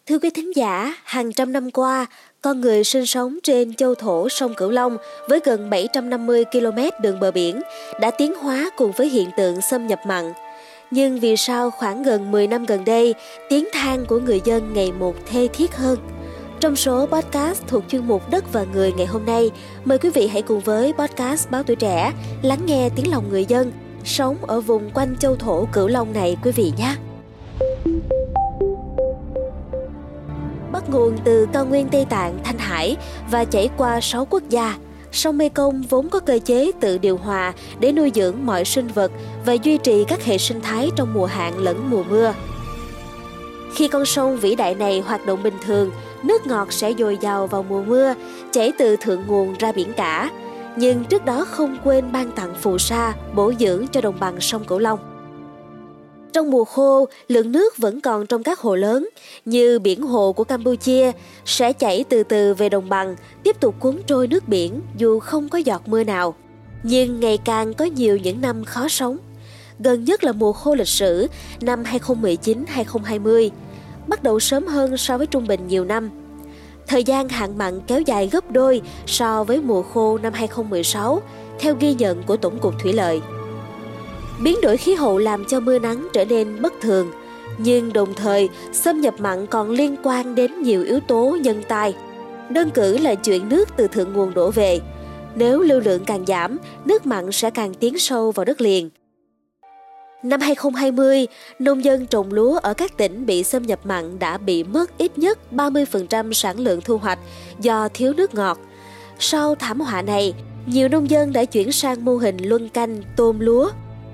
Thưa quý thính giả, hàng trăm năm qua, con người sinh sống trên châu thổ sông Cửu Long với gần 750 km đường bờ biển đã tiến hóa cùng với hiện tượng xâm nhập mặn. Nhưng vì sao khoảng gần 10 năm gần đây, tiếng than của người dân ngày một thê thiết hơn? Trong số podcast thuộc chuyên mục Đất và Người ngày hôm nay, mời quý vị hãy cùng với podcast Báo Tuổi Trẻ lắng nghe tiếng lòng người dân sống ở vùng quanh châu thổ Cửu Long này quý vị nhé. Bắt nguồn từ cao nguyên Tây Tạng, Thanh Hải và chảy qua 6 quốc gia, sông Mekong vốn có cơ chế tự điều hòa để nuôi dưỡng mọi sinh vật và duy trì các hệ sinh thái trong mùa hạn lẫn mùa mưa. Khi con sông vĩ đại này hoạt động bình thường, nước ngọt sẽ dồi dào vào mùa mưa, chảy từ thượng nguồn ra biển cả. Nhưng trước đó không quên ban tặng phù sa, bổ dưỡng cho đồng bằng sông Cửu Long. Trong mùa khô, lượng nước vẫn còn trong các hồ lớn, như biển hồ của Campuchia, sẽ chảy từ từ về đồng bằng, tiếp tục cuốn trôi nước biển dù không có giọt mưa nào. Nhưng ngày càng có nhiều những năm khó sống. Gần nhất là mùa khô lịch sử năm 2019-2020, bắt đầu sớm hơn so với trung bình nhiều năm. Thời gian hạn mặn kéo dài gấp đôi so với mùa khô năm 2016, theo ghi nhận của Tổng cục Thủy lợi. Biến đổi khí hậu làm cho mưa nắng trở nên bất thường, nhưng đồng thời xâm nhập mặn còn liên quan đến nhiều yếu tố nhân tai. Đơn cử là chuyện nước từ thượng nguồn đổ về. Nếu lưu lượng càng giảm, nước mặn sẽ càng tiến sâu vào đất liền. Năm 2020, nông dân trồng lúa ở các tỉnh bị xâm nhập mặn đã bị mất ít nhất 30% sản lượng thu hoạch do thiếu nước ngọt. Sau thảm họa này, nhiều nông dân đã chuyển sang mô hình luân canh tôm lúa.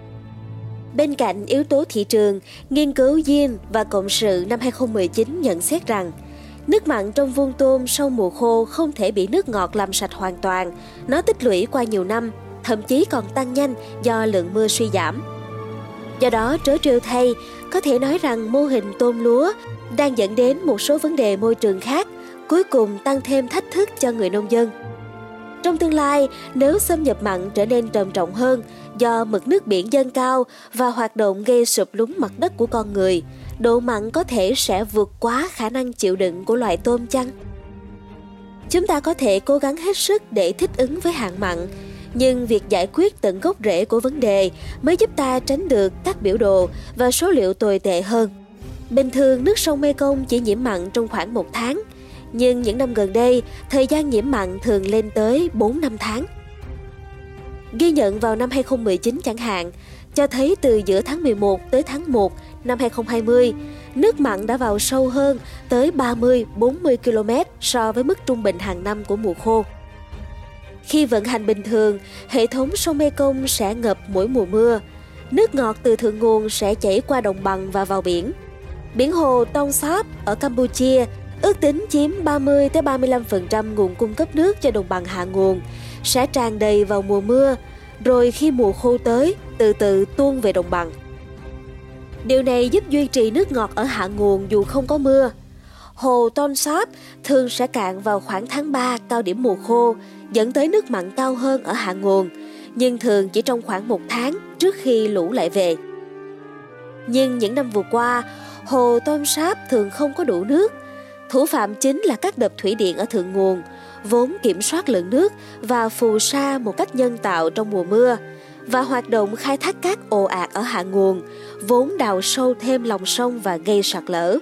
Bên cạnh yếu tố thị trường, nghiên cứu Yin và Cộng sự năm 2019 nhận xét rằng nước mặn trong vuông tôm sau mùa khô không thể bị nước ngọt làm sạch hoàn toàn, nó tích lũy qua nhiều năm, thậm chí còn tăng nhanh do lượng mưa suy giảm. Do đó, trớ trêu thay, có thể nói rằng mô hình tôm lúa đang dẫn đến một số vấn đề môi trường khác, cuối cùng tăng thêm thách thức cho người nông dân. Trong tương lai, nếu xâm nhập mặn trở nên trầm trọng hơn do mực nước biển dâng cao và hoạt động gây sụp lún mặt đất của con người, độ mặn có thể sẽ vượt quá khả năng chịu đựng của loài tôm chăng? Chúng ta có thể cố gắng hết sức để thích ứng với hạn mặn, nhưng việc giải quyết tận gốc rễ của vấn đề mới giúp ta tránh được các biểu đồ và số liệu tồi tệ hơn. Bình thường, nước sông Mekong chỉ nhiễm mặn trong khoảng 1 tháng, nhưng những năm gần đây, thời gian nhiễm mặn thường lên tới 4-5 tháng. Ghi nhận vào năm 2019 chẳng hạn, cho thấy từ giữa tháng 11 tới tháng 1 năm 2020, nước mặn đã vào sâu hơn tới 30-40 km so với mức trung bình hàng năm của mùa khô. Khi vận hành bình thường, hệ thống sông Mekong sẽ ngập mỗi mùa mưa. Nước ngọt từ thượng nguồn sẽ chảy qua đồng bằng và vào biển. Biển hồ Tong Sap ở Campuchia ước tính chiếm 30-35% nguồn cung cấp nước cho đồng bằng hạ nguồn, sẽ tràn đầy vào mùa mưa, rồi khi mùa khô tới, từ từ tuôn về đồng bằng. Điều này giúp duy trì nước ngọt ở hạ nguồn dù không có mưa. Hồ Tong Sap thường sẽ cạn vào khoảng tháng 3 cao điểm mùa khô, dẫn tới nước mặn cao hơn ở hạ nguồn, nhưng thường chỉ trong khoảng 1 tháng trước khi lũ lại về. Nhưng những năm vừa qua, hồ Tong Sap thường không có đủ nước. Thủ phạm chính là các đập thủy điện ở thượng nguồn, vốn kiểm soát lượng nước và phù sa một cách nhân tạo trong mùa mưa, và hoạt động khai thác cát ồ ạt ở hạ nguồn, vốn đào sâu thêm lòng sông và gây sạt lở.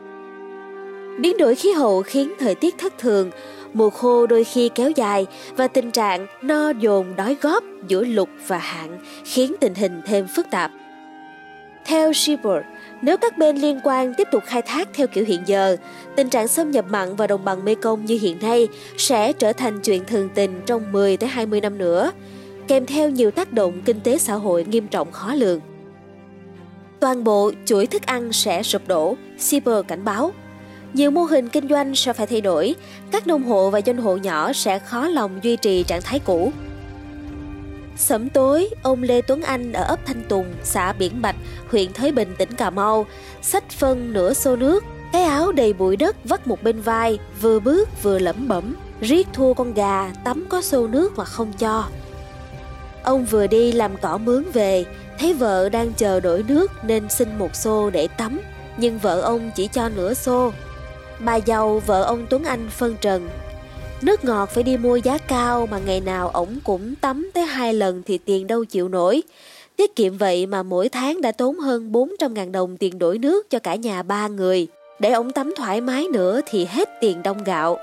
Biến đổi khí hậu khiến thời tiết thất thường, mùa khô đôi khi kéo dài và tình trạng no dồn đói góp giữa lụt và hạn khiến tình hình thêm phức tạp. Theo Shipper, nếu các bên liên quan tiếp tục khai thác theo kiểu hiện giờ, tình trạng xâm nhập mặn vào đồng bằng Mekong như hiện nay sẽ trở thành chuyện thường tình trong 10-20 năm nữa, kèm theo nhiều tác động kinh tế xã hội nghiêm trọng khó lường. Toàn bộ chuỗi thức ăn sẽ sụp đổ, Shipper cảnh báo. Nhiều mô hình kinh doanh sẽ phải thay đổi, các nông hộ và doanh hộ nhỏ sẽ khó lòng duy trì trạng thái cũ. Sẩm tối, ông Lê Tuấn Anh ở ấp Thanh Tùng, xã Biển Bạch, huyện Thới Bình, tỉnh Cà Mau, xách phân nửa xô nước, cái áo đầy bụi đất vắt một bên vai, vừa bước vừa lẩm bẩm, riết thua con gà tắm có xô nước mà không cho. Ông vừa đi làm cỏ mướn về, thấy vợ đang chờ đổi nước nên xin một xô để tắm, nhưng vợ ông chỉ cho nửa xô. Bà giàu vợ ông Tuấn Anh phân trần: nước ngọt phải đi mua giá cao mà ngày nào ổng cũng tắm tới 2 lần thì tiền đâu chịu nổi. Tiết kiệm vậy mà mỗi tháng đã tốn hơn 400.000 đồng tiền đổi nước cho cả nhà 3 người. Để ổng tắm thoải mái nữa thì hết tiền đông gạo.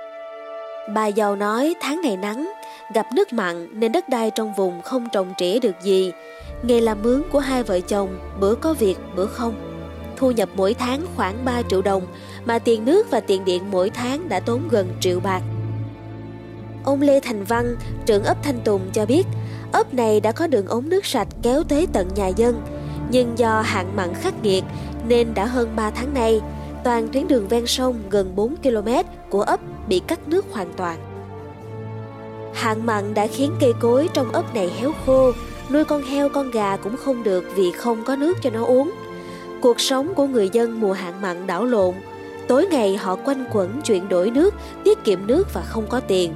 Bà giàu nói tháng này nắng, gặp nước mặn nên đất đai trong vùng không trồng trĩa được gì. Nghề làm mướn của hai vợ chồng bữa có việc bữa không. Thu nhập mỗi tháng khoảng 3 triệu đồng mà tiền nước và tiền điện mỗi tháng đã tốn gần 1 triệu bạc. Ông Lê Thành Văn, trưởng ấp Thanh Tùng cho biết, ấp này đã có đường ống nước sạch kéo tới tận nhà dân, nhưng do hạn mặn khắc nghiệt nên đã hơn 3 tháng nay, toàn tuyến đường ven sông gần 4 km của ấp bị cắt nước hoàn toàn. Hạn mặn đã khiến cây cối trong ấp này héo khô, nuôi con heo con gà cũng không được vì không có nước cho nó uống. Cuộc sống của người dân mùa hạn mặn đảo lộn, tối ngày họ quanh quẩn chuyện đổi nước, tiết kiệm nước và không có tiền.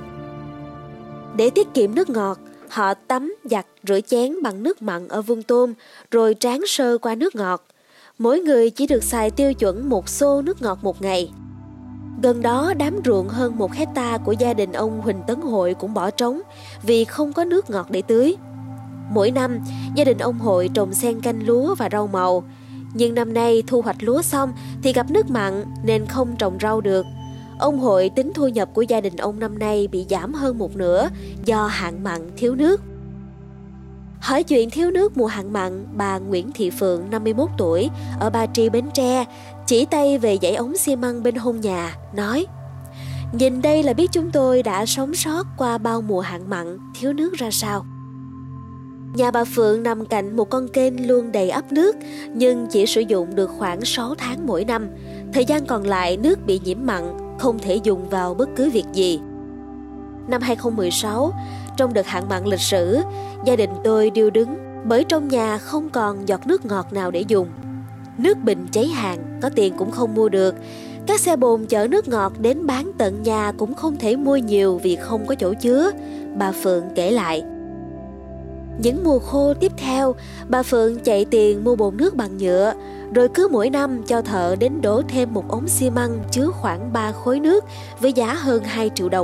Để tiết kiệm nước ngọt, họ tắm, giặt, rửa chén bằng nước mặn ở vuông tôm, rồi tráng sơ qua nước ngọt. Mỗi người chỉ được xài tiêu chuẩn 1 xô nước ngọt một ngày. Gần đó, đám ruộng hơn 1 hectare của gia đình ông Huỳnh Tấn Hội cũng bỏ trống vì không có nước ngọt để tưới. Mỗi năm, gia đình ông Hội trồng xen canh lúa và rau màu. Nhưng năm nay thu hoạch lúa xong thì gặp nước mặn nên không trồng rau được. Ông Hội tính thu nhập của gia đình ông năm nay bị giảm hơn 1/2 do hạn mặn thiếu nước. Hỏi chuyện thiếu nước mùa hạn mặn, bà Nguyễn Thị Phượng, 51 tuổi, ở Ba Tri, Bến Tre, chỉ tay về dãy ống xi măng bên hông nhà, nói: nhìn đây là biết chúng tôi đã sống sót qua bao mùa hạn mặn, thiếu nước ra sao. Nhà bà Phượng nằm cạnh một con kênh luôn đầy ắp nước, nhưng chỉ sử dụng được khoảng 6 tháng mỗi năm. Thời gian còn lại nước bị nhiễm mặn, không thể dùng vào bất cứ việc gì. Năm 2016, trong đợt hạn mặn lịch sử, gia đình tôi điêu đứng bởi trong nhà không còn giọt nước ngọt nào để dùng. Nước bình cháy hàng, có tiền cũng không mua được. Các xe bồn chở nước ngọt đến bán tận nhà cũng không thể mua nhiều vì không có chỗ chứa, bà Phượng kể lại. Những mùa khô tiếp theo, bà Phượng chạy tiền mua bồn nước bằng nhựa, rồi cứ mỗi năm cho thợ đến đổ thêm một ống xi măng chứa khoảng 3 khối nước với giá hơn 2 triệu đồng.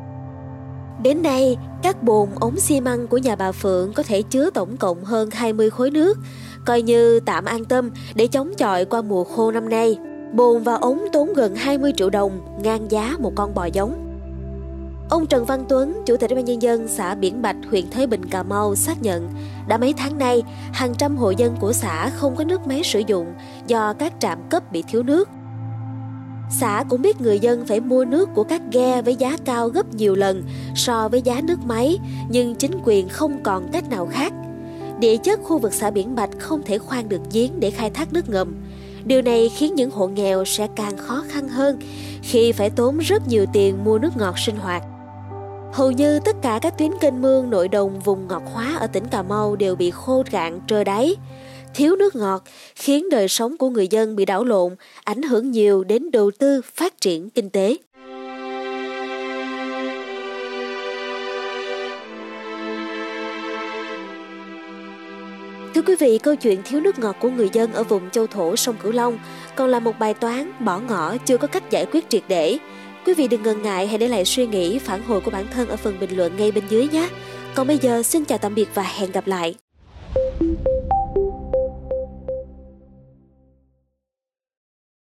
Đến nay, các bồn ống xi măng của nhà bà Phượng có thể chứa tổng cộng hơn 20 khối nước, coi như tạm an tâm để chống chọi qua mùa khô năm nay. Bồn và ống tốn gần 20 triệu đồng, ngang giá một con bò giống. Ông Trần Văn Tuấn, Chủ tịch Ủy ban Nhân dân xã Biển Bạch, huyện Thới Bình, Cà Mau xác nhận đã mấy tháng nay, hàng trăm hộ dân của xã không có nước máy sử dụng do các trạm cấp bị thiếu nước. Xã cũng biết người dân phải mua nước của các ghe với giá cao gấp nhiều lần so với giá nước máy, nhưng chính quyền không còn cách nào khác. Địa chất khu vực xã Biển Bạch không thể khoan được giếng để khai thác nước ngầm. Điều này khiến những hộ nghèo sẽ càng khó khăn hơn khi phải tốn rất nhiều tiền mua nước ngọt sinh hoạt. Hầu như tất cả các tuyến kênh mương nội đồng vùng ngọt hóa ở tỉnh Cà Mau đều bị khô cạn trơ đáy. Thiếu nước ngọt khiến đời sống của người dân bị đảo lộn, ảnh hưởng nhiều đến đầu tư phát triển kinh tế. Thưa quý vị, câu chuyện thiếu nước ngọt của người dân ở vùng châu thổ sông Cửu Long còn là một bài toán bỏ ngỏ chưa có cách giải quyết triệt để. Quý vị đừng ngần ngại, hãy để lại suy nghĩ, phản hồi của bản thân ở phần bình luận ngay bên dưới nhé. Còn bây giờ xin chào tạm biệt và hẹn gặp lại.